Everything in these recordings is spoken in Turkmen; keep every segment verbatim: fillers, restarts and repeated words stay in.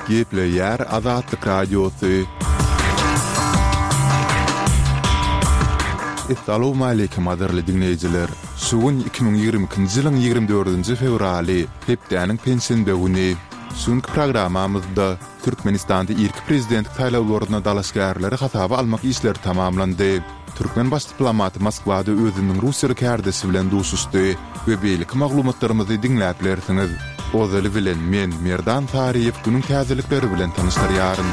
Geple yer Azatlyk Radiosu. Assalamu alaykum adarly dinleyijiler. Sugun iki bin ýigrimiki ýylyň ýigirmi dördünji fevraly, hepdeniň pensiýa güni. Suňky programamyzda Türkmenistanda ilk prezidentlik taýlawlaryna dalaşgärleri hasaba almak işleri tamamlandy. Türkmen baş diplomaty Moskwada özüniň Russiýa kärdesi bilen duşuşdy we beýlik maglumatlarymyzy dinläp berdiňiz. Ozaly bilen men Merdan Tariýew günüň täzelikleri bilen tanyşdyrýaryn.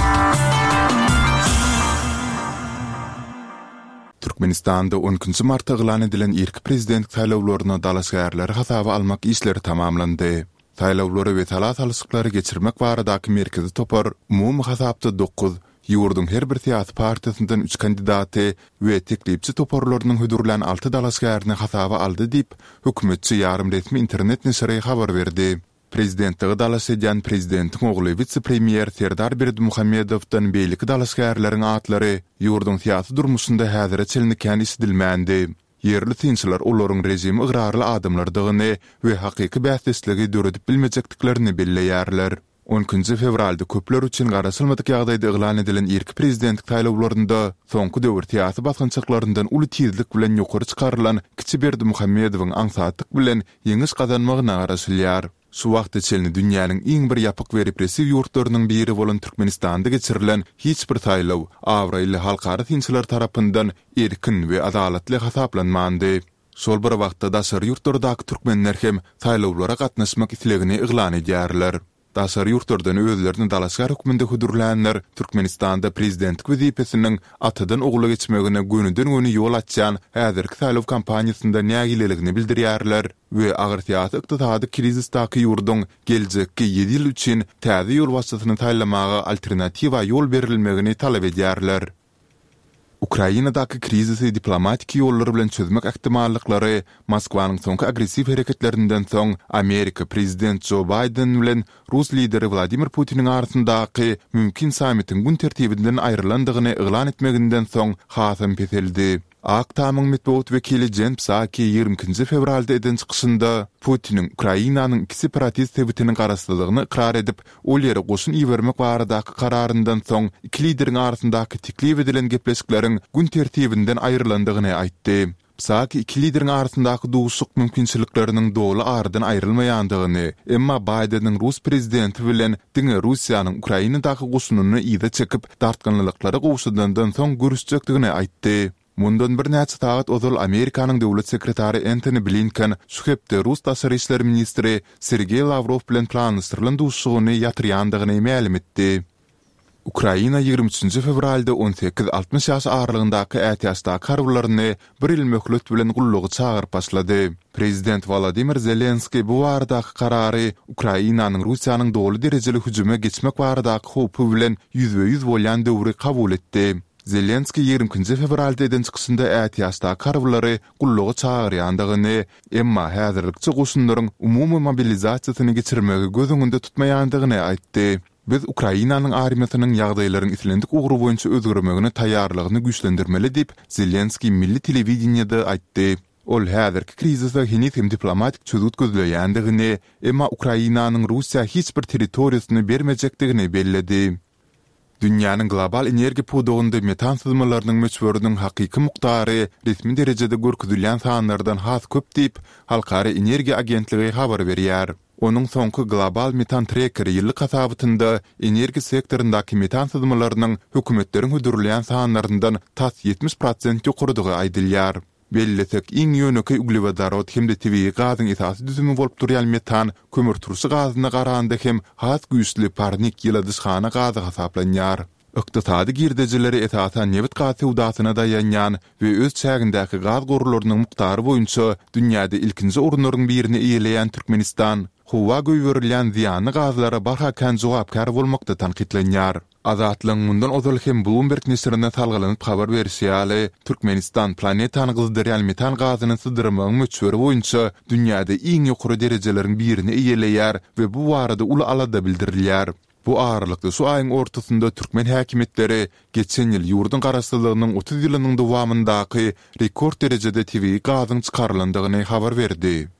Türkmenistanda on üçünji martda elan edilen ilk prezidentlik taýlawlaryna dalaşgärleri hasaba almak işleri tamamlandy. Taýlawlary we talat alysıklary geçirmek baradaky merkezi topar umum hasapda dokuz, ýurdun her bir siýasy partiýasyndan üç kandidaty we teklipçi toparlarynyň hödürlen alty dalaşgärini hasaba aldy diýip hökümetçi ýarym resmi internet neşri habar berdi. Prezidentligi dalaş edýän prezidentiň ogly vice-premier Serdar Berdimuhamedowdan beýlik dalaşgärleriň atlary ýurdun siýasy durmuşynda häzire çelnikän isdilmändi. Yerli tinçiler olaryň rejimi ıgrarly adamlardygyny we hakyky bäsdesligi döredip bilmejekdiklerini belleýärler. on üçünji fevralda köpler üçin garaşylmadyk ýagdaýda elan edilen ilk prezidentlik taýlawlarynda soňky döwür siýasy basgynçyklaryndan uly tizlik bilen ýokary çykarylan Kiçi Berdimuhamedowyň aňsatlyk bilen ýeňiş gazanmagyna garaşylýar. Şu wagtda çelni dünýäniň iň bir ýapyk we repressiw ýurtlarynyň biri bolan Türkmenistanda geçirilen hiç bir taýlaw awraýly halkara tinçiler tarapyndan erkin we adalatly hasaplanmandy. Şol bir wagtda daşary ýurtlardaky türkmenler hem taýlawlara gatnaşmak islegini elan edýärler. Daşary ýurtlardan özlerini dalaşgar hökmünde hudurlanlar Türkmenistanda prezidentlik wezipesiniň atadan ogula geçmegine gönüden göni ýol açýan häzirki taýlaw kampaniýasynda nägileligini bildirýärler we agyr siýasy ykdysady krizisdaky ýurdun geljekki ýedi ýyl üçin täze ýol başçysyny taýlamaga alternatiwa ýol berilmegini talap edýärler. Ukrainadaky krizisi diplomatik ýollar bilen çözmek ähtimallyklary Moskwanyň soňky agressiw hereketlerinden soň Amerika prezident Joe Biden bilen Rus lideri Vladimir Putiniň arasyndaky mümkin samitiň gün tertibinden aýrylandygyny elan etmeginden soň hasam peseldi. Aktamyň metbuat wekili Jen Psaki ýygrimi ikinji fevralda eden çykyşynda Putiniň Ukrainanyň iki separatist sebitiniň garaşlygyny ikrar edip, ol ýere goşun iýermek baradaky kararyndan soň iki lideriň arasyndaky teklip edilen gepleşikleriň gün tertibinden aýrylandygyny aýtdy. Psaki iki lideriň arasyndaky duşuk mümkinçilikleriniň dogly aradan aýrylmaýandygyny, emma Bideniň Rus prezidenti bilen diňe Russiýanyň Ukrainadaky goşunyny ýyda çekip dartganlyklary gowşudandan soň görüşjekdigini aýtdy. Mundan bir näçe saat ozal Amerikanyň döwlet sekretary Antony Blinken şu hepde Rus daşary işler ministri Sergey Lavrov bilen planlaşdyrylan duşugyny ýatyrýandygyny ma'lum etdi. Ukraina ýygrimi üçünji fevralda on sekiz altmış ýaş aralygyndaky ätýasda karwlaryny bir ýyl möhlet bilen gullugy çagyryp başlady. Prezident Volodymyr Zelenski bu baradaky karary Ukrainanyň Russiýanyň dogly derejeli hüjüme geçmek baradaky howpy bilen ýüzbe ýüz bolýan döwri kabul etdi. Zelenski ýygrimi ikinji fevralda eden çykyşynda ätýasda karwlary gullugy çagyrýandygyny, emma häzirlikçi goşunlaryň umumy mobilizasiýasyny geçirmegi göz öňünde tutmaýandygyny aýtdy. Biz Ukrainanyň armiýasynyň ýagdaýlaryň islendik ugry boýunça özgürmegine taýýarlygyny güýçlendirmeli diýip Zelenski milli telewizionda aýtdy. Ol häzirki krizisde henüz hem diplomatik çözüm gözleýändigini, emma Ukrainanyň Russiýa hiç bir territoriýasyny bermejekdigini belledi. Dünýäniň global energiýa pudugynda metan sızmalarının möçberiniň hakyky muktary resmi derejede görkezilýän sanlardan has köp diýip Halkara Energiýa Agentligi habar berýär. Onuň soňky global metan tracker ýyllyk hasabynda energiýa sektorundaky metan sızmalarının hökümetleriň hödürlýän sanlaryndan tas ýetmiş prosent ýokarydygy aýdylýar. Bellesek iň ýöneki uglevodorod hemde tabii gazyň esasy düzümi bolup durýan metan kömür turşy gazyna garanda hem has güýçli parnik ýyladyşhana gazy hasaplanýar. Ykdysady girdejileri esasan neft gazy udasyna daýanýan we öz çägindäki gaz gorularynyň muktary boýunça dünýäde ilkinji orunlaryň birini eýeleýän Türkmenistan, howa göýberilýän ziýanly gazlara barhakan jogapkar bolmakda tanqidlenýär. Azatlyň mundan ozal hem Bloomberg nesrine salgylanyp habar berýär. Türkmenistan planetany gyzdyrýan metan gazyny sydyrmagyň möçberi boýunça dünýäde iň ýokary derejeleriň birini eýeleýär we bu barada uly alada bildirilýär. Bu ağırlıklı şu ayın ortasında Türkmen häkimetleri geçen yıl yurdun garaşlygynyň otuz ýylynyň dowamyndaky rekord derejede T V gazyň çykarlandygyny habar berdi.